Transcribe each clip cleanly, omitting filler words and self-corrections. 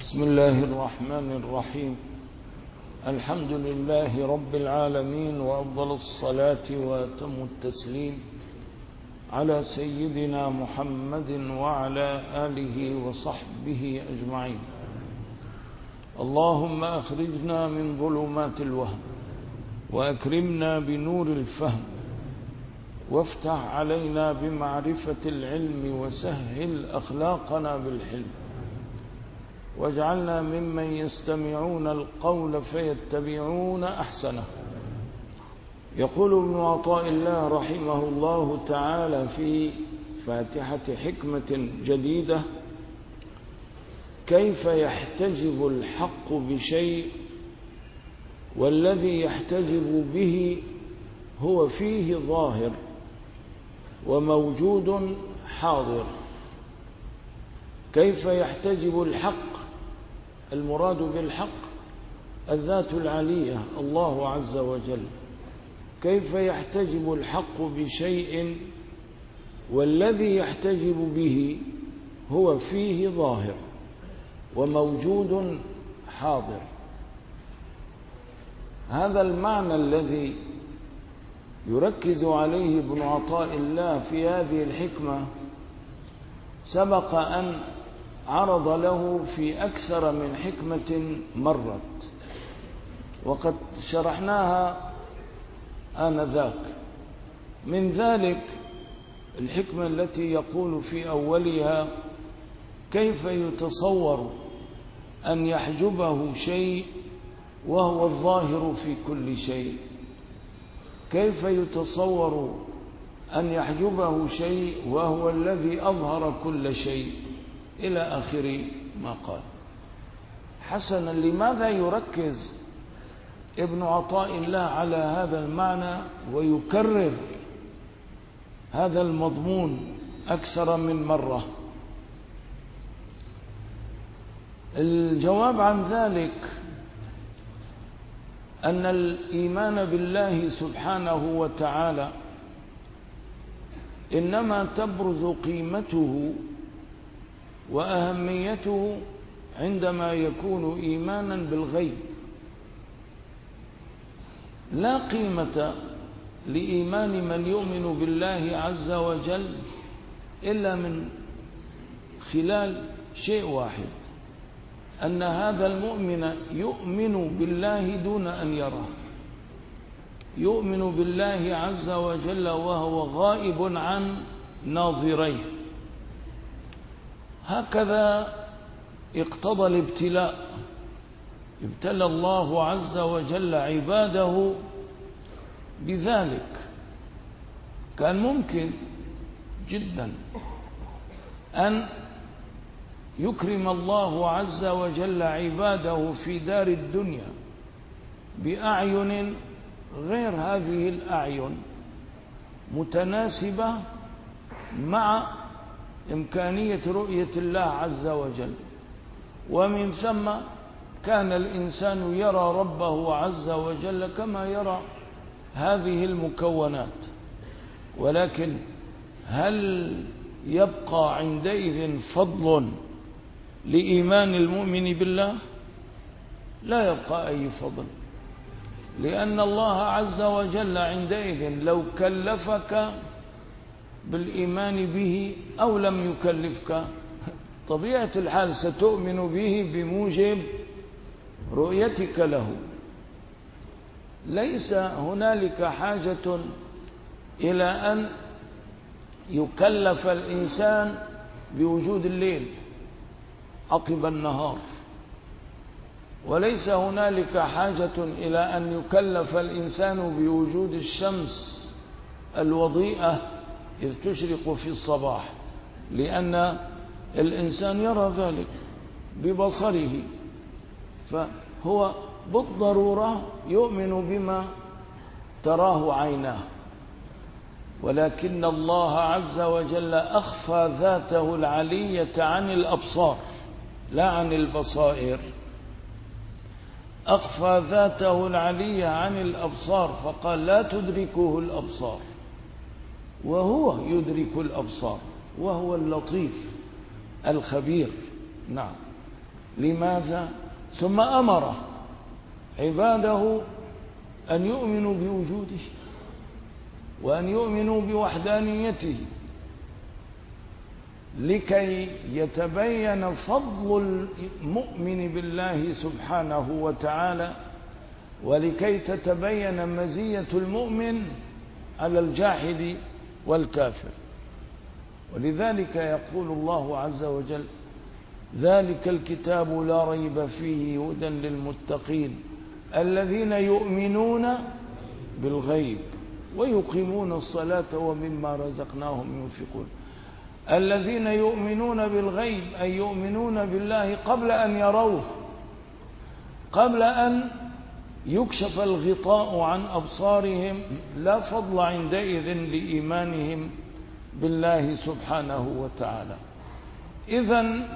بسم الله الرحمن الرحيم. الحمد لله رب العالمين، وأفضل الصلاة وأتم التسليم على سيدنا محمد وعلى آله وصحبه أجمعين. اللهم أخرجنا من ظلمات الوهم وأكرمنا بنور الفهم، وافتح علينا بمعرفة العلم، وسهل أخلاقنا بالحلم، واجعلنا ممن يستمعون القول فيتبعون أحسنه. يقول ابن عطاء الله رحمه الله تعالى في فاتحة حكمة جديدة: كيف يحتجب الحق بشيء والذي يحتجب به هو فيه ظاهر وموجود حاضر. كيف يحتجب الحق؟ المراد بالحق الذات العلية الله عز وجل. كيف يحتجب الحق بشيء والذي يحتجب به هو فيه ظاهر وموجود حاضر. هذا المعنى الذي يركز عليه ابن عطاء الله في هذه الحكمة سبق أن عرض له في أكثر من حكمة مرت، وقد شرحناها آنذاك. من ذلك الحكمة التي يقول في أولها: كيف يتصور أن يحجبه شيء وهو الظاهر في كل شيء؟ كيف يتصور أن يحجبه شيء وهو الذي أظهر كل شيء؟ إلى آخر ما قال. حسنا، لماذا يركز ابن عطاء الله على هذا المعنى ويكرر هذا المضمون أكثر من مرة؟ الجواب عن ذلك أن الإيمان بالله سبحانه وتعالى إنما تبرز قيمته وأهميته عندما يكون إيمانا بالغيب. لا قيمة لإيمان من يؤمن بالله عز وجل إلا من خلال شيء واحد: أن هذا المؤمن يؤمن بالله دون أن يراه، يؤمن بالله عز وجل وهو غائب عن ناظريه. هكذا اقتضى الابتلاء. ابتلى الله عز وجل عباده بذلك. كان ممكن جدا أن يكرم الله عز وجل عباده في دار الدنيا بأعين غير هذه الأعين، متناسبة مع إمكانية رؤية الله عز وجل، ومن ثم كان الإنسان يرى ربه عز وجل كما يرى هذه المكونات. ولكن هل يبقى عندئذ فضل لإيمان المؤمن بالله؟ لا يبقى أي فضل، لأن الله عز وجل عندئذ لو كلفك بالإيمان به أو لم يكلفك، طبيعة الحال ستؤمن به بموجب رؤيتك له. ليس هنالك حاجة إلى أن يكلف الإنسان بوجود الليل عقب النهار، وليس هنالك حاجة إلى أن يكلف الإنسان بوجود الشمس الوضيئة إذ تشرق في الصباح، لأن الإنسان يرى ذلك ببصره، فهو بالضرورة يؤمن بما تراه عيناه. ولكن الله عز وجل أخفى ذاته العلية عن الأبصار لا عن البصائر. أخفى ذاته العلية عن الأبصار، فقال: لا تدركه الأبصار وهو يدرك الأبصار وهو اللطيف الخبير. نعم. لماذا؟ ثم أمر عباده أن يؤمنوا بوجوده وأن يؤمنوا بوحدانيته لكي يتبين فضل المؤمن بالله سبحانه وتعالى، ولكي تتبين مزية المؤمن على الجاحد والكافر. ولذلك يقول الله عز وجل: ذلك الكتاب لا ريب فيه هدى للمتقين الذين يؤمنون بالغيب ويقيمون الصلاة ومما رزقناهم ينفقون. الذين يؤمنون بالغيب أي يؤمنون بالله قبل أن يروه، قبل أن يكشف الغطاء عن أبصارهم، لا فضل عندئذ لإيمانهم بالله سبحانه وتعالى. إذن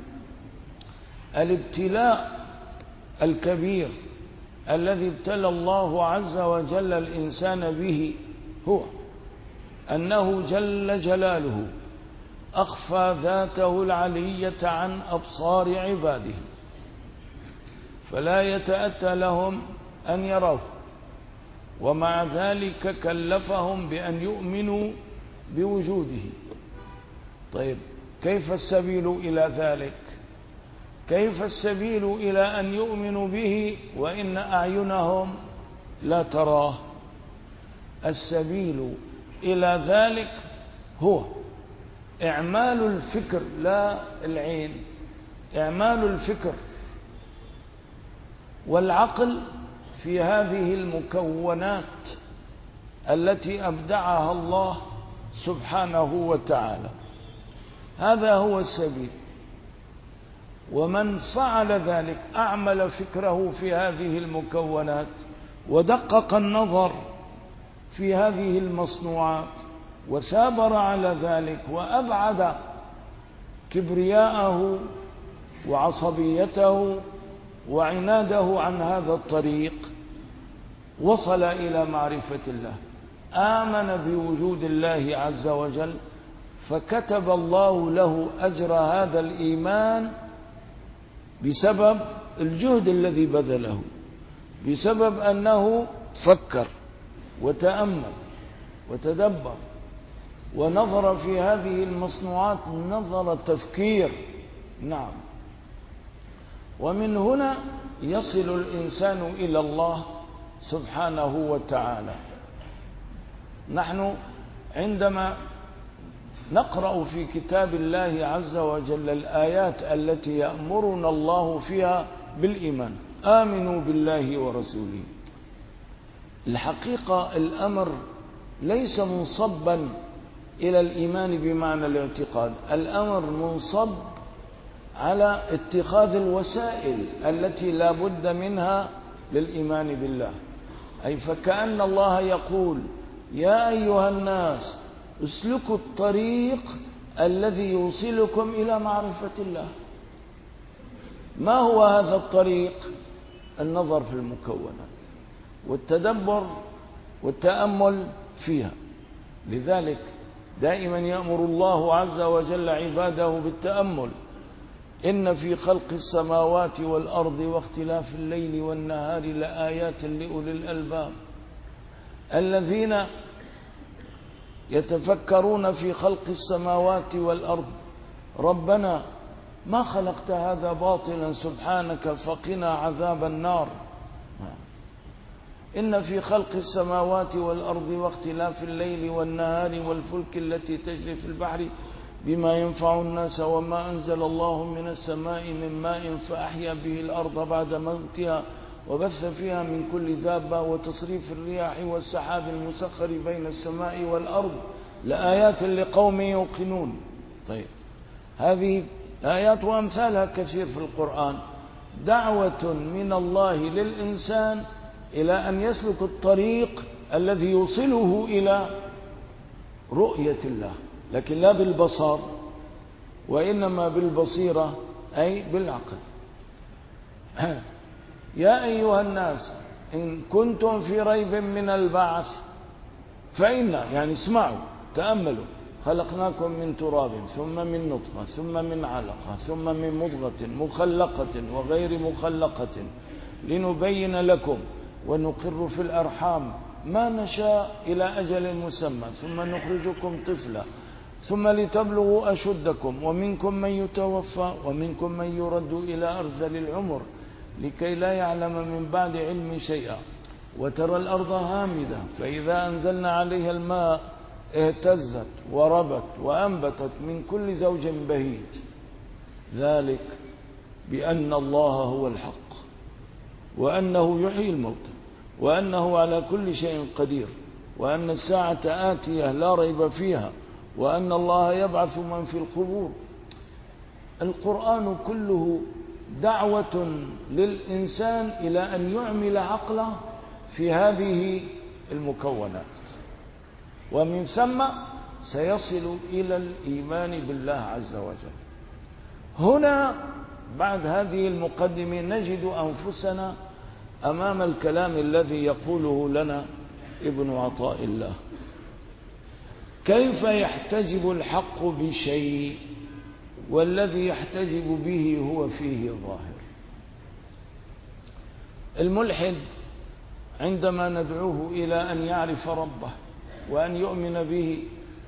الابتلاء الكبير الذي ابتلى الله عز وجل الإنسان به هو أنه جل جلاله أخفى ذاته العلية عن أبصار عباده، فلا يتأتى لهم أن يروه، ومع ذلك كلفهم بأن يؤمنوا بوجوده. طيب، كيف السبيل إلى ذلك؟ كيف السبيل إلى أن يؤمنوا به وإن أعينهم لا تراه؟ السبيل إلى ذلك هو إعمال الفكر، لا العين، إعمال الفكر والعقل في هذه المكونات التي أبدعها الله سبحانه وتعالى. هذا هو السبيل. ومن فعل ذلك أعمل فكره في هذه المكونات ودقق النظر في هذه المصنوعات وثابر على ذلك وأبعد كبرياءه وعصبيته وعناده عن هذا الطريق، وصل إلى معرفة الله، آمن بوجود الله عز وجل، فكتب الله له أجر هذا الإيمان بسبب الجهد الذي بذله، بسبب أنه فكر وتأمل وتدبر ونظر في هذه المصنوعات نظر تفكير. نعم. ومن هنا يصل الإنسان إلى الله سبحانه وتعالى. نحن عندما نقرأ في كتاب الله عز وجل الآيات التي يأمرنا الله فيها بالإيمان، آمنوا بالله ورسوله، الحقيقة الأمر ليس منصبا إلى الإيمان بمعنى الاعتقاد، الأمر منصب على اتخاذ الوسائل التي لا بد منها للإيمان بالله. أي فكأن الله يقول: يا أيها الناس اسلكوا الطريق الذي يوصلكم إلى معرفة الله. ما هو هذا الطريق؟ النظر في المكونات والتدبر والتأمل فيها. لذلك دائما يأمر الله عز وجل عباده بالتأمل: إن في خلق السماوات والأرض واختلاف الليل والنهار لآيات لأولي الألباب الذين يتفكرون في خلق السماوات والأرض ربنا ما خلقت هذا باطلا سبحانك فقنا عذاب النار. إن في خلق السماوات والأرض واختلاف الليل والنهار والفلك التي تجري في البحر بما ينفع الناس وما أنزل الله من السماء من ماء فأحيا به الأرض بعد موتها وبث فيها من كل دابة وتصريف الرياح والسحاب المسخر بين السماء والأرض لآيات لقوم يوقنون. طيب، هذه آيات وأمثالها كثير في القرآن، دعوة من الله للإنسان إلى أن يسلك الطريق الذي يوصله إلى رؤية الله، لكن لا بالبصر وإنما بالبصيرة أي بالعقل. يا أيها الناس إن كنتم في ريب من البعث فإنا، يعني اسمعوا تأملوا، خلقناكم من تراب ثم من نطفة ثم من علقة ثم من مضغة مخلقة وغير مخلقة لنبين لكم ونقر في الأرحام ما نشاء إلى أجل مسمى ثم نخرجكم طفلا ثم لتبلغوا أشدكم ومنكم من يتوفى ومنكم من يرد إلى أرذل العمر لكي لا يعلم من بعد علم شيئا وترى الأرض هامدة فإذا أنزلنا عليها الماء اهتزت وربت وأنبتت من كل زوج بهيج ذلك بأن الله هو الحق وأنه يحيي الموتى وأنه على كل شيء قدير وأن الساعة آتية لا ريب فيها وأن الله يبعث من في القبور. القرآن كله دعوة للإنسان إلى أن يعمل عقله في هذه المكونات ومن ثم سيصل إلى الإيمان بالله عز وجل. هنا بعد هذه المقدمة نجد أنفسنا أمام الكلام الذي يقوله لنا ابن عطاء الله. كيف يحتجب الحق بشيء والذي يحتجب به هو فيه ظاهر؟ الملحد عندما ندعوه إلى أن يعرف ربه وأن يؤمن به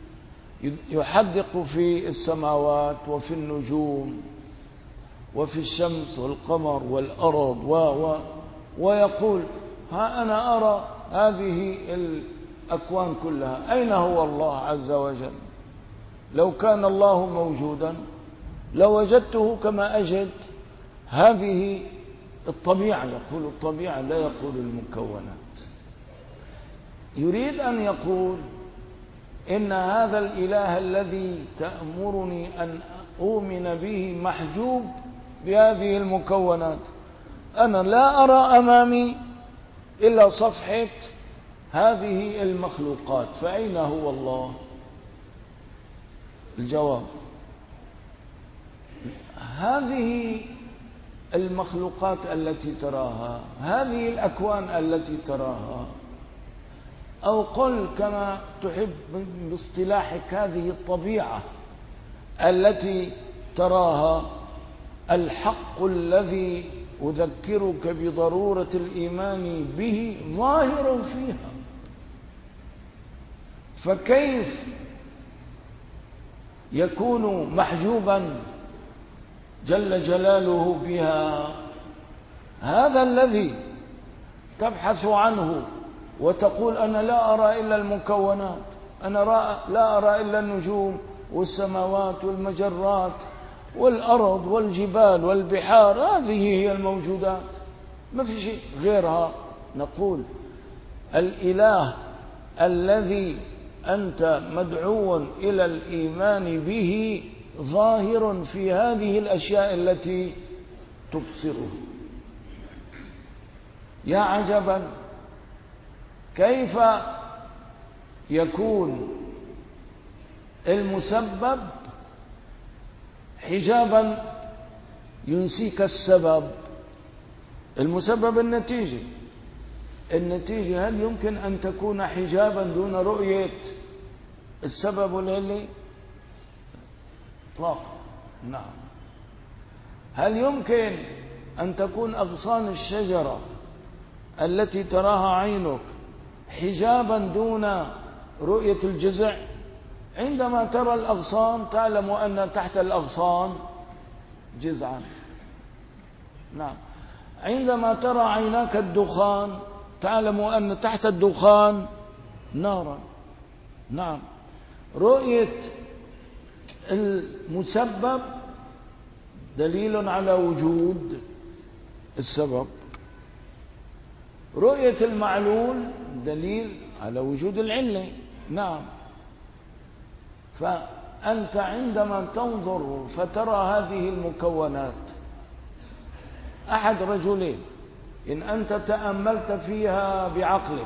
يحدق في السماوات وفي النجوم وفي الشمس والقمر والأرض ويقول ها أنا أرى هذه الأكوان كلها، أين هو الله عز وجل؟ لو كان الله موجودا لوجدته كما أجد هذه الطبيعة. يقول الطبيعة لا يقول المكونات. يريد أن يقول إن هذا الإله الذي تأمرني أن أؤمن به محجوب بهذه المكونات. أنا لا أرى أمامي إلا صفحة هذه المخلوقات، فأين هو الله؟ الجواب: هذه المخلوقات التي تراها، هذه الأكوان التي تراها، أو قل كما تحب باصطلاحك هذه الطبيعة التي تراها، الحق الذي أذكرك بضرورة الإيمان به ظاهر فيها. فكيف يكون محجوبا جل جلاله بها؟ هذا الذي تبحث عنه وتقول أنا لا أرى إلا المكونات، أنا لا أرى إلا النجوم والسماوات والمجرات والأرض والجبال والبحار، هذه هي الموجودات، ما في شيء غيرها. نقول الإله الذي أنت مدعو إلى الإيمان به ظاهر في هذه الأشياء التي تبصره. يا عجبا كيف يكون المسبب حجابا ينسيك السبب. المسبب النتيجة هل يمكن أن تكون حجابا دون رؤية السبب العلي؟ إطلاقا نعم. هل يمكن أن تكون أغصان الشجرة التي تراها عينك حجابا دون رؤية الجذع؟ عندما ترى الأغصان تعلم أن تحت الأغصان جذعا. نعم. عندما ترى عيناك الدخان تعلم أن تحت الدخان نارا. نعم. رؤية المسبب دليل على وجود السبب، رؤية المعلول دليل على وجود العلة. نعم. فأنت عندما تنظر فترى هذه المكونات، أحد رجلين: إن أنت تأملت فيها بعقلك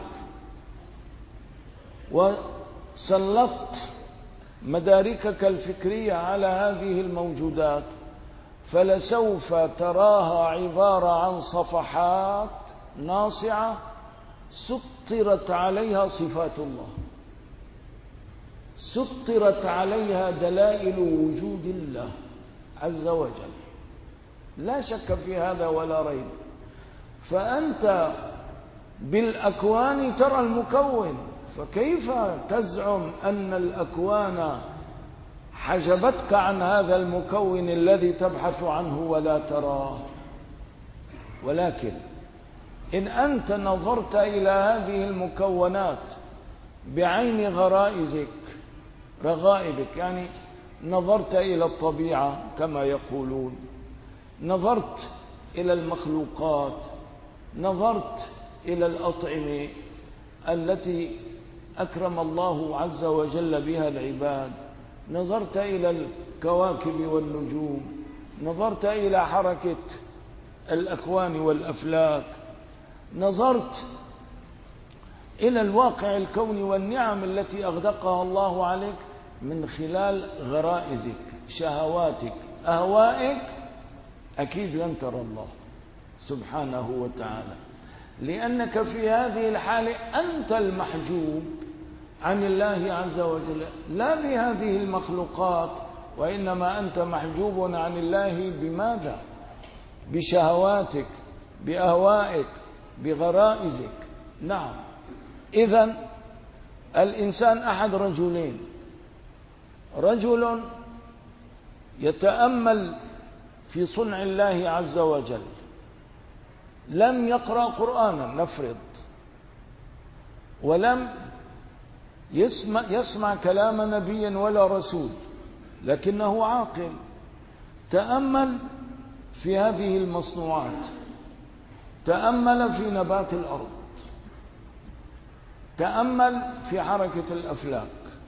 وسلطت مداركك الفكرية على هذه الموجودات فلسوف تراها عبارة عن صفحات ناصعة سطرت عليها صفات الله، سطرت عليها دلائل وجود الله عز وجل، لا شك في هذا ولا ريب. فأنت بالأكوان ترى المكون، فكيف تزعم أن الأكوان حجبتك عن هذا المكون الذي تبحث عنه ولا تراه؟ ولكن إن أنت نظرت إلى هذه المكونات بعين رغائبك، يعني نظرت إلى الطبيعة كما يقولون، نظرت إلى المخلوقات، نظرت إلى الأطعمة التي أكرم الله عز وجل بها العباد، نظرت إلى الكواكب والنجوم، نظرت إلى حركة الأكوان والأفلاك، نظرت إلى الواقع الكوني والنعم التي أغدقها الله عليك من خلال غرائزك، شهواتك، أهوائك، أكيد لن ترى الله سبحانه وتعالى، لأنك في هذه الحالة أنت المحجوب عن الله عز وجل، لا بهذه المخلوقات، وإنما أنت محجوب عن الله بماذا؟ بشهواتك، بأهوائك، بغرائزك. نعم. إذن الإنسان أحد رجلين: رجل يتأمل في صنع الله عز وجل، لم يقرأ قرآنا نفرض، ولم يسمع كلام نبي ولا رسول، لكنه عاقل، تأمل في هذه المصنوعات، تأمل في نبات الأرض، تأمل في حركة الأفلاك،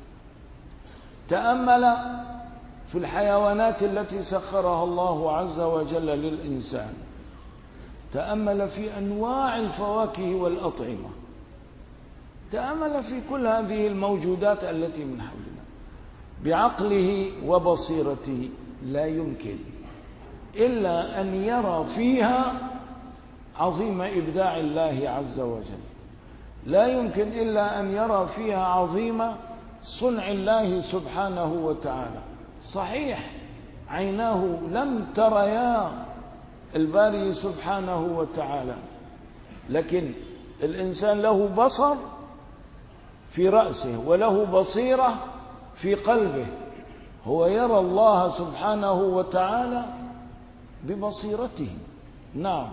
تأمل في الحيوانات التي سخرها الله عز وجل للإنسان، تأمل في أنواع الفواكه والأطعمة، تأمل في كل هذه الموجودات التي من حولنا. بعقله وبصيرته لا يمكن إلا أن يرى فيها عظيم إبداع الله عز وجل، لا يمكن إلا أن يرى فيها عظيم صنع الله سبحانه وتعالى. صحيح عيناه لم تريا الباري سبحانه وتعالى، لكن الإنسان له بصر في رأسه وله بصيرة في قلبه، هو يرى الله سبحانه وتعالى ببصيرته. نعم،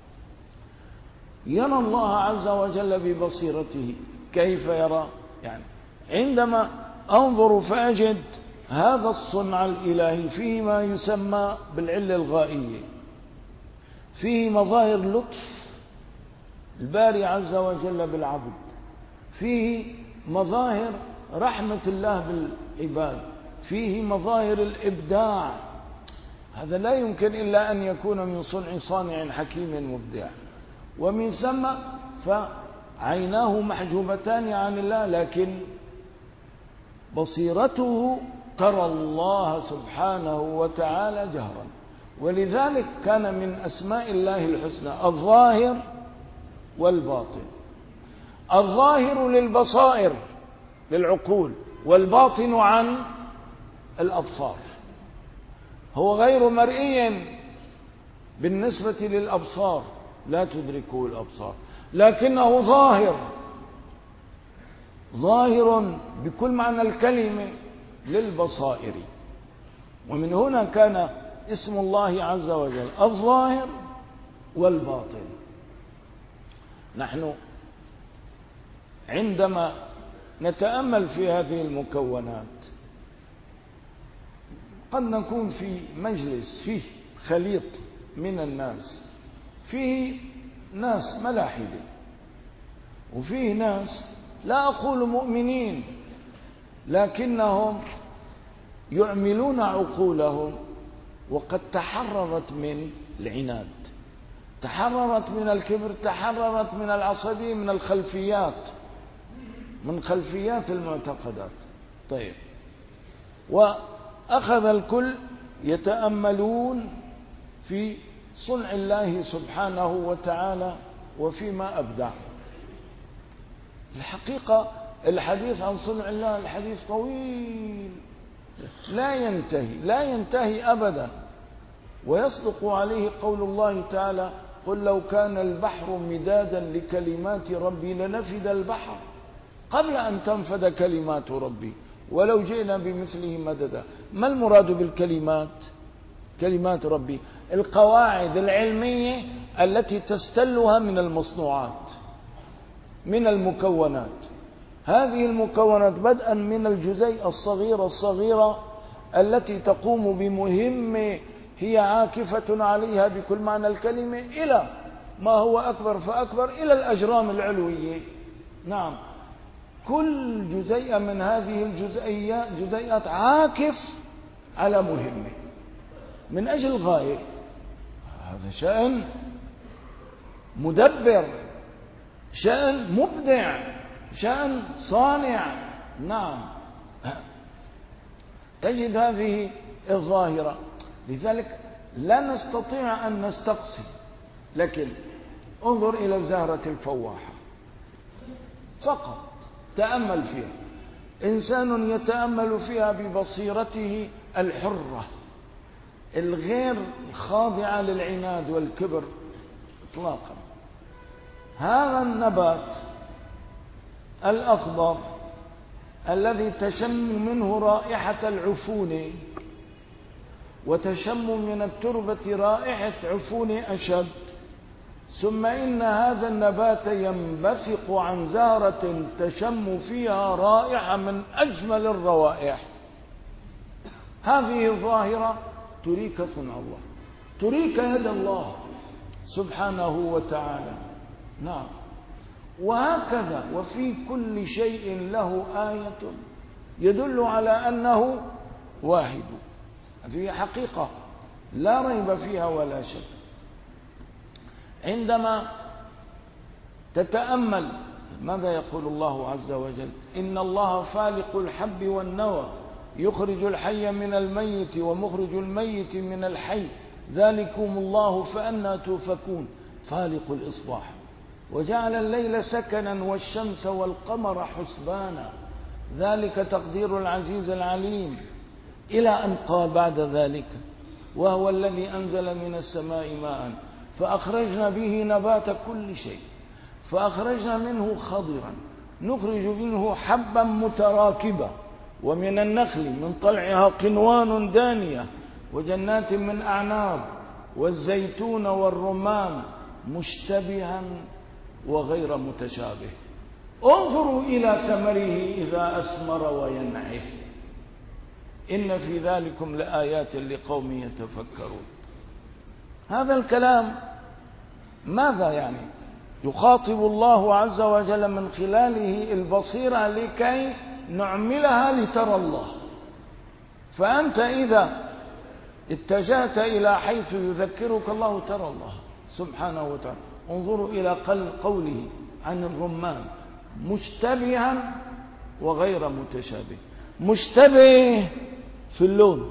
يرى الله عز وجل ببصيرته. كيف يرى؟ يعني عندما أنظر فأجد هذا الصنع الإلهي فيه ما يسمى بالعلة الغائية، فيه مظاهر لطف الباري عز وجل بالعبد، فيه مظاهر رحمة الله بالعباد، فيه مظاهر الإبداع. هذا لا يمكن إلا أن يكون من صنع صانع حكيم مبدع، ومن ثم فعيناه محجوبتان عن الله، لكن بصيرته ترى الله سبحانه وتعالى جهرا. ولذلك كان من أسماء الله الحسنى الظاهر والباطن. الظاهر للبصائر للعقول، والباطن عن الأبصار، هو غير مرئي بالنسبة للأبصار، لا تدركه الأبصار، لكنه ظاهر بكل معنى الكلمة للبصائر. ومن هنا كان اسم الله عز وجل الظاهر والباطن. نحن عندما نتأمل في هذه المكونات قد نكون في مجلس فيه خليط من الناس، فيه ناس ملاحدة وفيه ناس لا أقول مؤمنين، لكنهم يعملون عقولهم، وقد تحررت من العناد، تحررت من الكبر، تحررت من العصبية، من خلفيات المعتقدات. طيب، وأخذ الكل يتأملون في صنع الله سبحانه وتعالى وفيما أبدع. الحقيقة الحديث عن صنع الله الحديث طويل لا ينتهي أبدا. ويصدق عليه قول الله تعالى: قل لو كان البحر مدادا لكلمات ربي لنفد البحر قبل أن تنفد كلمات ربي ولو جئنا بمثله مددا. ما المراد بالكلمات؟ كلمات ربي القواعد العلمية التي تستلها من المصنوعات، من المكونات. هذه المكونات بدءا من الجزيئة الصغيرة التي تقوم بمهمة هي عاكفة عليها بكل معنى الكلمة، إلى ما هو أكبر فأكبر، إلى الأجرام العلوية. نعم، كل جزيئة من هذه الجزيئات عاكف على مهمة من أجل غاية. هذا شأن مدبر، شأن مبدع، شأن صانع. نعم، تجد هذه الظاهرة. لذلك لا نستطيع أن نستقصي، لكن انظر إلى الزهرة الفواحة فقط، تأمل فيها. إنسان يتأمل فيها ببصيرته الحرة الغير خاضعة للعناد والكبر إطلاقا. هذا النبات الأخضر الذي تشم منه رائحة العفون وتشم من التربة رائحة عفون أشد، ثم إن هذا النبات ينبثق عن زهرة تشم فيها رائحة من أجمل الروائح. هذه ظاهرة تريك صنع الله، تريك يد الله سبحانه وتعالى. نعم، وهكذا وفي كل شيء له آية يدل على أنه واحد. هذه حقيقة لا ريب فيها ولا شك. عندما تتأمل ماذا يقول الله عز وجل: إن الله فالق الحب والنوى يخرج الحي من الميت ومخرج الميت من الحي ذلكم الله فأنى توفكون. فالق الإصباح وجعل الليل سكنا والشمس والقمر حسبانا ذلك تقدير العزيز العليم، إلى أن قال بعد ذلك: وهو الذي أنزل من السماء ماء فأخرجنا به نبات كل شيء فأخرجنا منه خضرا نخرج منه حبا متراكبا ومن النخل من طلعها قنوان دانية وجنات من أعناب والزيتون والرمان مشتبها وغير متشابه انظروا إلى ثمره إذا أثمر وينعه إن في ذلكم لآيات لقوم يتفكرون. هذا الكلام ماذا يعني؟ يخاطب الله عز وجل من خلاله البصيرة لكي نعملها لترى الله. فأنت إذا اتجهت إلى حيث يذكرك الله ترى الله سبحانه وتعالى. انظروا إلى قوله عن الرمان مشتبها وغير متشابه. مشتبه في اللون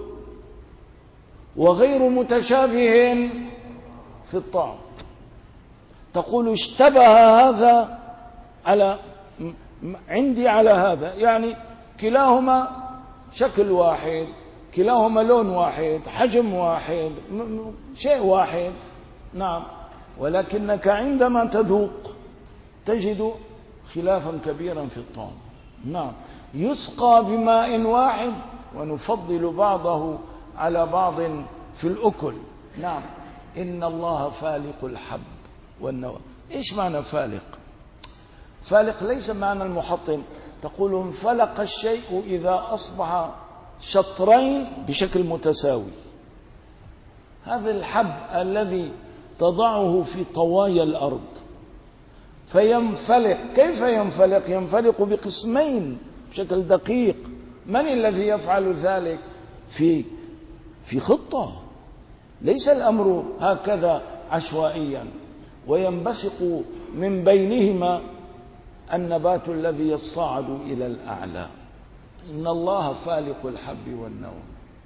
وغير متشابه في الطعم. تقول اشتبه هذا على عندي على هذا، يعني كلاهما شكل واحد، كلاهما لون واحد، حجم واحد، شيء واحد. نعم، ولكنك عندما تذوق تجد خلافا كبيرا في الطعم. نعم، يسقى بماء واحد ونفضل بعضه على بعض في الأكل. نعم، إن الله فالق الحب والنوى. إيش معنى فالق؟ فالق ليس معنى المحطم. تقول انفلق الشيء إذا أصبح شطرين بشكل متساوي. هذا الحب الذي تضعه في طوايا الأرض فينفلق. كيف ينفلق؟ ينفلق بقسمين بشكل دقيق. من الذي يفعل ذلك؟ في خطة، ليس الأمر هكذا عشوائيا. وينبثق من بينهما النبات الذي يصعد إلى الأعلى. إن الله فالق الحب والنوى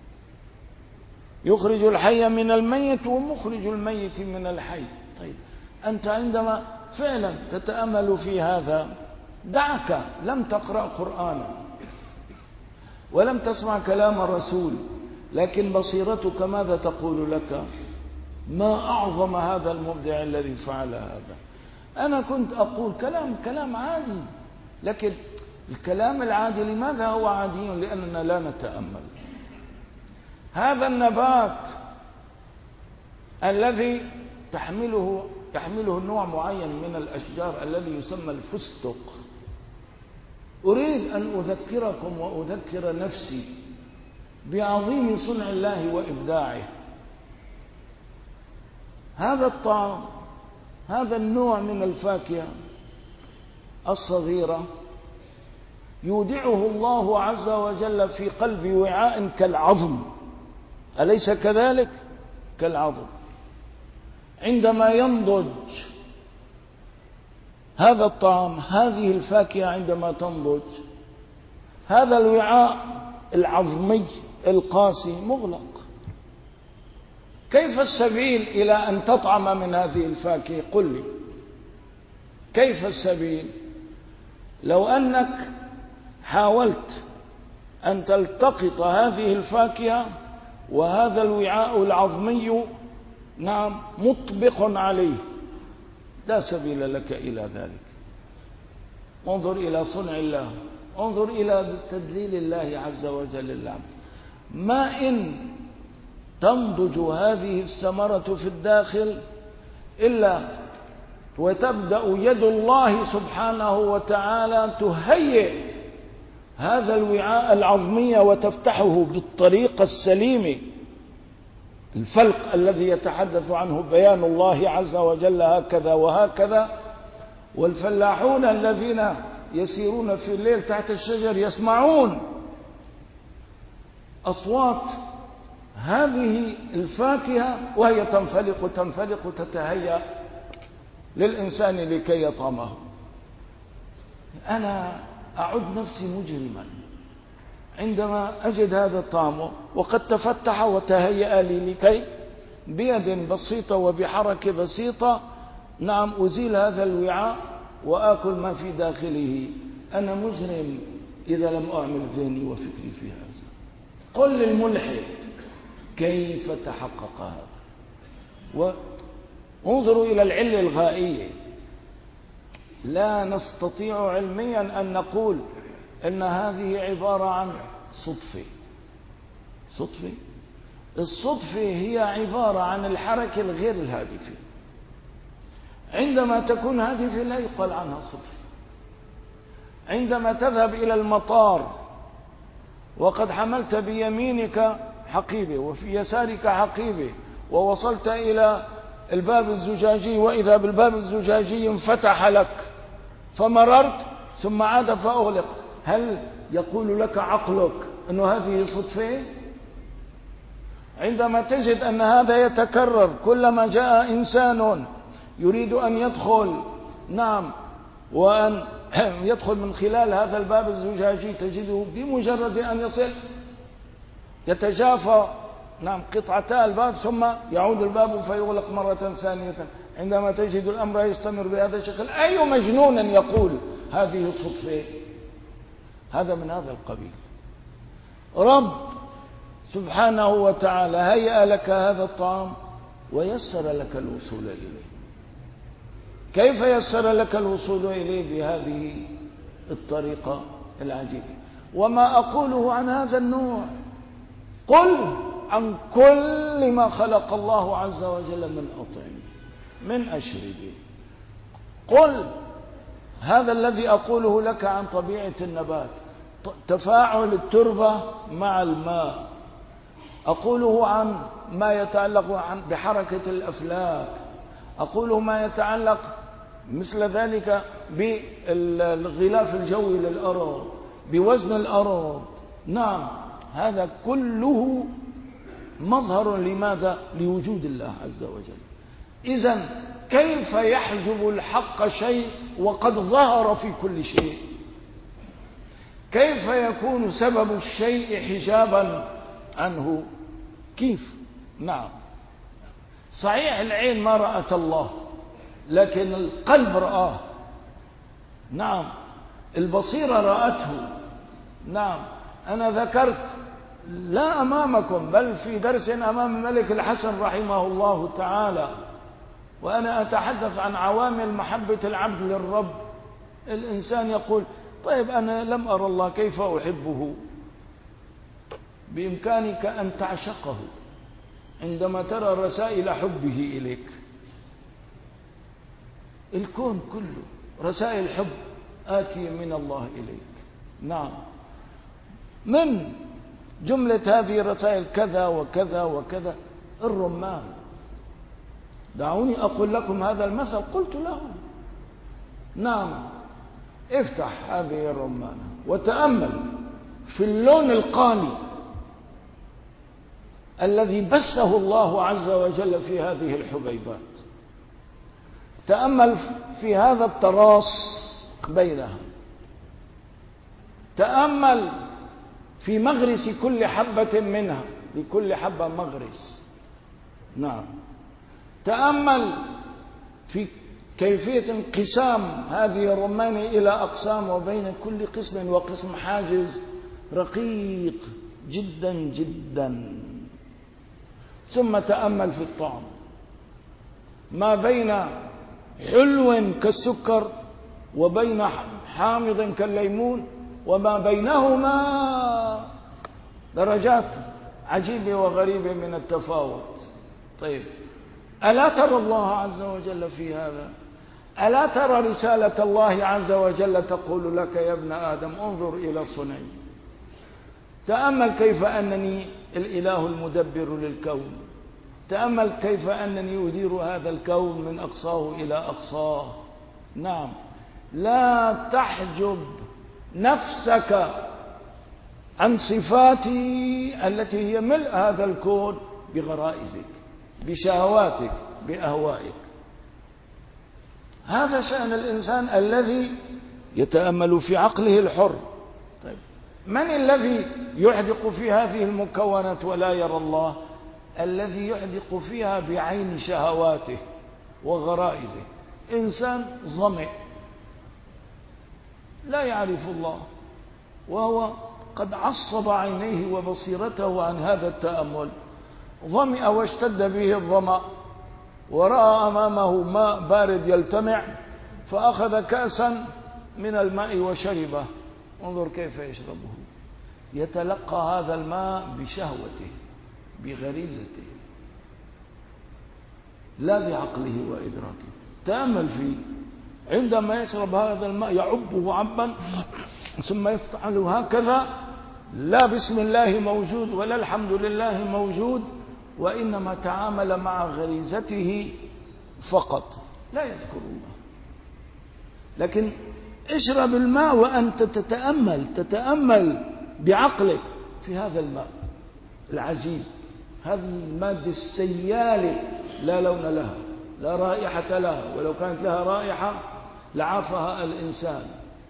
يخرج الحي من الميت ومخرج الميت من الحي. طيب، أنت عندما فعلا تتأمل في هذا دعك لم تقرأ قرآنا ولم تسمع كلام الرسول، لكن بصيرتك ماذا تقول لك؟ ما أعظم هذا المبدع الذي فعل هذا. أنا كنت أقول كلام عادي، لكن الكلام العادي لماذا هو عادي؟ لأننا لا نتأمل. هذا النبات الذي يحمله نوع معين من الأشجار الذي يسمى الفستق، أريد أن أذكركم وأذكر نفسي بعظيم صنع الله وإبداعه. هذا الطعام، هذا النوع من الفاكهة الصغيرة يودعه الله عز وجل في قلب وعاء كالعظم، أليس كذلك؟ كالعظم. عندما ينضج هذا الطعام، هذه الفاكهة عندما تنضج، هذا الوعاء العظمي القاسي مغلق. كيف السبيل إلى أن تطعم من هذه الفاكهة؟ قل لي كيف السبيل؟ لو أنك حاولت أن تلتقط هذه الفاكهة وهذا الوعاء العظمي نعم مطبق عليه، لا سبيل لك إلى ذلك. انظر إلى صنع الله، انظر إلى تدليل الله عز وجل للعبد. ما إن تنضج هذه الثمرة في الداخل إلا وتبدأ يد الله سبحانه وتعالى تهيئ هذا الوعاء العظمي وتفتحه بالطريقة السليمة، الفلق الذي يتحدث عنه بيان الله عز وجل هكذا وهكذا. والفلاحون الذين يسيرون في الليل تحت الشجر يسمعون أصوات هذه الفاكهة وهي تنفلق تتهيأ للإنسان لكي يطعمه. أنا أعد نفسي مجرما عندما أجد هذا الطعام وقد تفتح وتهيأ لي لكي بيد بسيطة وبحركة بسيطة نعم أزيل هذا الوعاء وآكل ما في داخله. أنا مجرم إذا لم أعمل ذهني وفكري في هذا. قل للملحد كيف تحقق هذا؟ وانظروا إلى العلة الغائية. لا نستطيع علميا أن نقول أن هذه عبارة عن صدفة. الصدفة هي عبارة عن الحركة الغير الهادفة. عندما تكون هادفة لا يقال عنها صدفة. عندما تذهب إلى المطار وقد حملت بيمينك حقيبة وفي يسارك حقيبة ووصلت إلى الباب الزجاجي وإذا بالباب الزجاجي انفتح لك فمررت ثم عاد فأغلق، هل يقول لك عقلك أن هذه صدفة؟ عندما تجد أن هذا يتكرر كلما جاء إنسان يريد أن يدخل نعم وأن يدخل من خلال هذا الباب الزجاجي تجده بمجرد أن يصل يتجافى نعم قطعتا الباب ثم يعود الباب فيغلق مرة ثانية. عندما تجد الأمر يستمر بهذا الشكل أي مجنون يقول هذه صدفة؟ هذا من هذا القبيل. رب سبحانه وتعالى هيأ لك هذا الطعام ويسر لك الوصول إليه. كيف يسر لك الوصول إليه؟ بهذه الطريقة العجيبة. وما أقوله عن هذا النوع قل عن كل ما خلق الله عز وجل من أطعمة من أشربه. قل هذا الذي أقوله لك عن طبيعة النبات، تفاعل التربة مع الماء، أقوله عن ما يتعلق بحركة الأفلاك، أقوله ما يتعلق مثل ذلك بالغلاف الجوي للأرض، بوزن الأرض. نعم هذا كله مظهر لماذا؟ لوجود الله عز وجل. إذن كيف يحجب الحق شيء وقد ظهر في كل شيء؟ كيف يكون سبب الشيء حجابا عنه؟ كيف؟ نعم صحيح العين ما رأت الله لكن القلب رآه. نعم البصيرة رأته. نعم، أنا ذكرت لا أمامكم بل في درس أمام الملك الحسن رحمه الله تعالى، وأنا أتحدث عن عوامل محبة العبد للرب. الإنسان يقول طيب أنا لم أرى الله كيف أحبه؟ بإمكانك أن تعشقه عندما ترى رسائل حبه إليك. الكون كله رسائل حب آتية من الله إليك. نعم، من جملة هذه الرسائل كذا وكذا وكذا الرمان. دعوني أقول لكم هذا المثل قلت له. نعم، افتح هذه الرمانة وتأمل في اللون القاني الذي بثه الله عز وجل في هذه الحبيبات. تأمل في هذا التراص بينها. تأمل في مغرس كل حبة منها، لكل حبة مغرس. نعم، تأمل في كيفية انقسام هذه الرمانة إلى أقسام، وبين كل قسم وقسم حاجز رقيق جدا جدا. ثم تأمل في الطعم، ما بين حلو كالسكر وبين حامض كالليمون، وما بينهما درجات عجيبة وغريبة من التفاوت. طيب، ألا ترى الله عز وجل في هذا؟ ألا ترى رسالة الله عز وجل تقول لك يا ابن آدم انظر إلى صنعي، تأمل كيف أنني الإله المدبر للكون، تأمل كيف أنني أدير هذا الكون من أقصاه إلى أقصاه. نعم، لا تحجب نفسك عن صفاتي التي هي ملء هذا الكون بغرائزك، بشهواتك، بأهوائك. هذا شأن الإنسان الذي يتأمل في عقله الحر. طيب، من الذي يحدق في هذه المكونات ولا يرى الله؟ الذي يحدق فيها بعين شهواته وغرائزه. إنسان ظمئ لا يعرف الله، وهو قد عصب عينيه وبصيرته عن هذا التأمل. ظمئ واشتد به الظمأ، ورأى أمامه ماء بارد يلتمع، فأخذ كأسا من الماء وشربه. انظر كيف يشربه، يتلقى هذا الماء بشهوته بغريزته لا بعقله وإدراكه. تأمل فيه، عندما يشرب هذا الماء يعبه عبا ثم يفعل هكذا، لا بسم الله موجود ولا الحمد لله موجود، وإنما تعامل مع غريزته فقط لا يذكر الله. لكن اشرب الماء وأنت تتأمل بعقلك في هذا الماء العجيب، هذه المادة السيالة لا لون لها لا رائحة لها، ولو كانت لها رائحة لعافها الإنسان.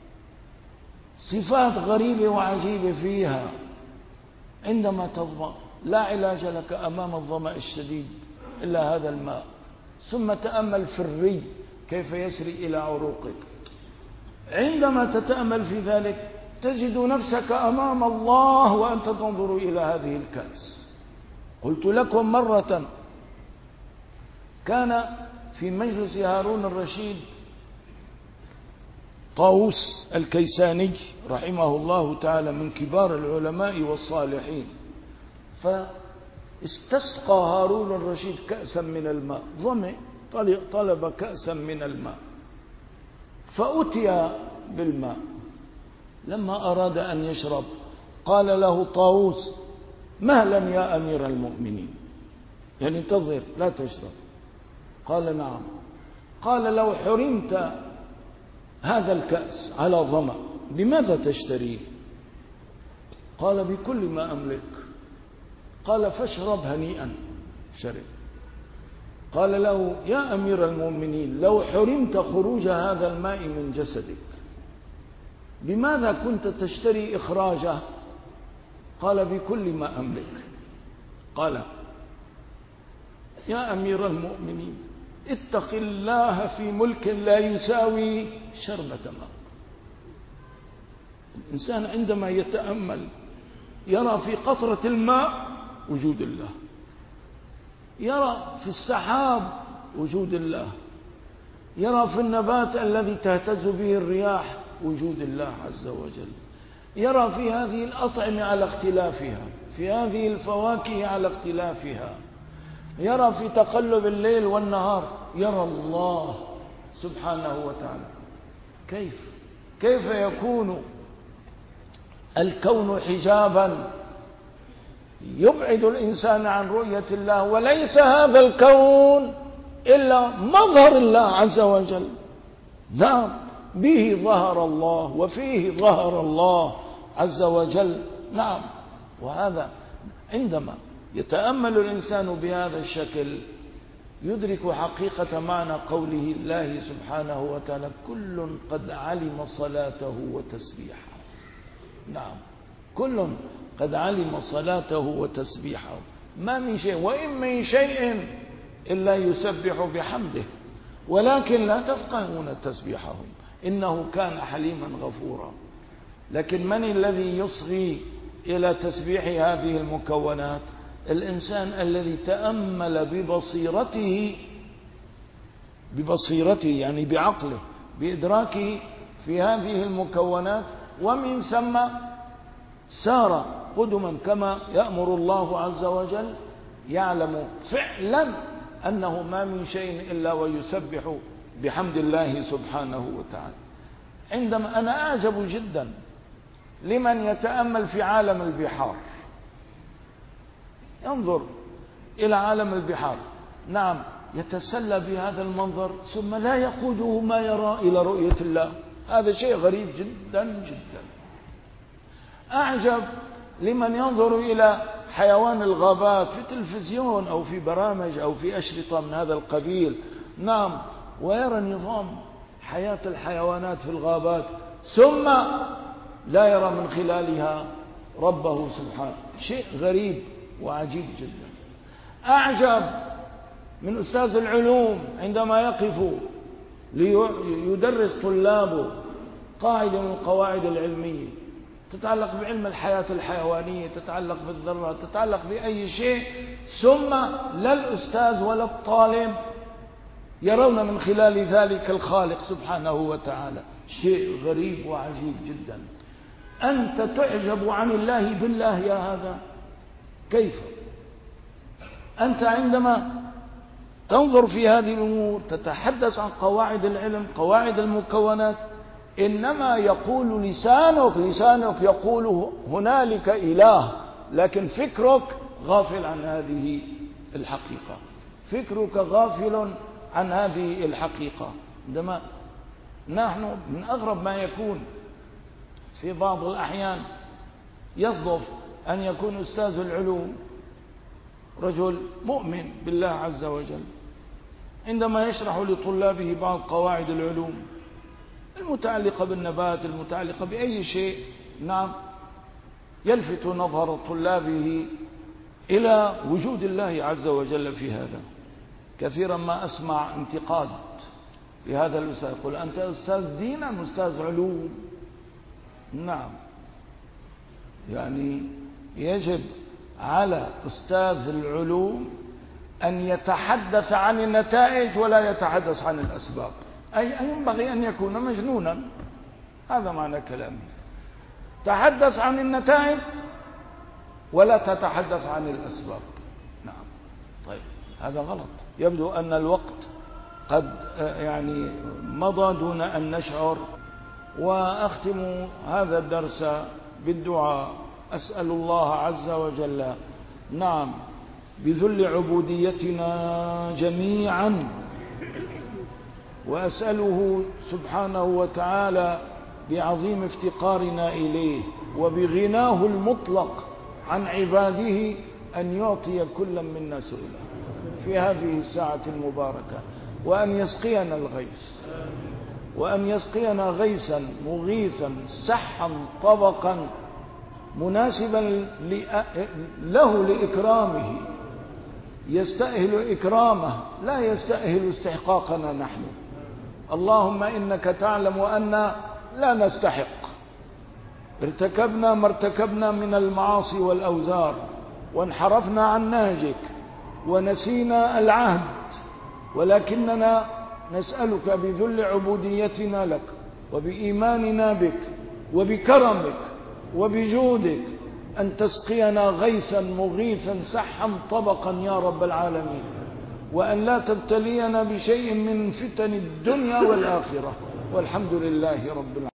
صفات غريبة وعجيبة فيها. عندما تظمأ لا علاج لك أمام الظمأ الشديد إلا هذا الماء. ثم تأمل في الري كيف يسري إلى عروقك. عندما تتأمل في ذلك تجد نفسك أمام الله وأنت تنظر إلى هذه الكأس. قلت لكم مرة كان في مجلس هارون الرشيد طاووس الكيساني رحمه الله تعالى من كبار العلماء والصالحين، فاستسقى هارون الرشيد كأسا من الماء، ظمئ طلب كأسا من الماء، فأتي بالماء. لما أراد أن يشرب قال له طاووس مهلا يا أمير المؤمنين، يعني انتظر لا تشرب. قال نعم. قال لو حرمت هذا الكأس على ظمأ بماذا تشتريه؟ قال بكل ما أملك. قال فاشرب هنيئا. شرب. قال له يا أمير المؤمنين لو حرمت خروج هذا الماء من جسدك بماذا كنت تشتري إخراجه؟ قال بكل ما أملك. قال يا أمير المؤمنين اتق الله في ملك لا يساوي شربة ماء. إنسان عندما يتأمل يرى في قطرة الماء وجود الله، يرى في السحاب وجود الله، يرى في النبات الذي تهتز به الرياح وجود الله عز وجل، يرى في هذه الأطعمة على اختلافها، في هذه الفواكه على اختلافها، يرى في تقلب الليل والنهار، يرى الله سبحانه وتعالى. كيف يكون الكون حجابا يبعد الإنسان عن رؤية الله، وليس هذا الكون إلا مظهر الله عز وجل. نعم، به ظهر الله وفيه ظهر الله عز وجل. نعم، وهذا عندما يتأمل الإنسان بهذا الشكل يدرك حقيقة معنى قوله الله سبحانه وتعالى: كل قد علم صلاته وتسبيحه. نعم، كل قد علم صلاته وتسبيحه. ما من شيء، وإن من شيء إلا يسبح بحمده ولكن لا تفقهون تسبيحهم إنه كان حليما غفورا. لكن من الذي يصغي إلى تسبيح هذه المكونات؟ الإنسان الذي تأمل ببصيرته يعني بعقله، بإدراكه في هذه المكونات، ومن ثم سار قدما كما يأمر الله عز وجل، يعلم فعلا أنه ما من شيء إلا ويسبح بحمد الله سبحانه وتعالى. عندما أنا أعجب جدا لمن يتأمل في عالم البحار، ينظر إلى عالم البحار، نعم، يتسلى بهذا المنظر ثم لا يقوده ما يرى إلى رؤية الله. هذا شيء غريب جدا جدا. أعجب لمن ينظر إلى حيوان الغابات في التلفزيون أو في برامج أو في أشرطة من هذا القبيل، نعم، ويرى نظام حياة الحيوانات في الغابات ثم لا يرى من خلالها ربه سبحانه. شيء غريب وعجيب جدا. أعجب من أستاذ العلوم عندما يقف ليدرس طلابه قاعدة من القواعد العلمية تتعلق بعلم الحياة الحيوانية، تتعلق بالذرات، تتعلق بأي شيء، ثم لا الأستاذ ولا الطالب يرون من خلال ذلك الخالق سبحانه وتعالى. شيء غريب وعجيب جدا. أنت تعجب عن الله بالله يا هذا؟ كيف؟ أنت عندما تنظر في هذه الأمور تتحدث عن قواعد العلم، قواعد المكونات، إنما يقول لسانك يقول هنالك إله، لكن فكرك غافل عن هذه الحقيقة، فكرك غافل عن هذه الحقيقة. عندما نحن من أغرب ما يكون في بعض الأحيان يصدف أن يكون أستاذ العلوم رجل مؤمن بالله عز وجل، عندما يشرح لطلابه بعض قواعد العلوم المتعلقة بالنبات، المتعلقة بأي شيء، نعم، يلفت نظر طلابه إلى وجود الله عز وجل في هذا. كثيرا ما أسمع انتقاد في هذا الأستاذ، يقول: أنت أستاذ دين أم أستاذ علوم؟ نعم، يعني يجب على أستاذ العلوم أن يتحدث عن النتائج ولا يتحدث عن الأسباب، أي ينبغي أن يكون مجنونا. هذا معنى كلامي. تحدث عن النتائج ولا تتحدث عن الأسباب. نعم، طيب، هذا غلط. يبدو أن الوقت قد يعني مضى دون أن نشعر، وأختم هذا الدرس بالدعاء. أسأل الله عز وجل، نعم، بذل عبوديتنا جميعا، وأسأله سبحانه وتعالى بعظيم افتقارنا إليه وبغناه المطلق عن عباده أن يعطي كل منا سؤله في هذه الساعة المباركة، وأن يسقينا الغيث، وأن يسقينا غيثا مغيثا سحا طبقا مناسبا له لإكرامه، يستأهل إكرامه لا يستأهل استحقاقنا نحن. اللهم إنك تعلم أن لا نستحق ارتكبنا ما ارتكبنا من المعاصي والأوزار، وانحرفنا عن نهجك ونسينا العهد، ولكننا نسألك بذل عبوديتنا لك وبإيماننا بك وبكرمك وبجودك أن تسقينا غيثا مغيثا سحا طبقا يا رب العالمين، وأن لا تبتلينا بشيء من فتن الدنيا والآخرة، والحمد لله رب العالمين.